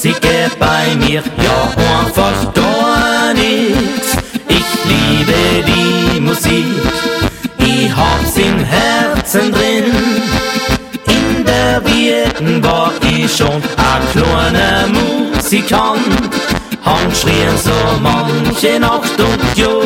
Musik geht bei mir ja einfach gar nix. Ich liebe die Musik, ich hab's im Herzen drin. In der Wiegen war ich schon ein kleiner Musikant, han schrien so manche Nacht und Jo.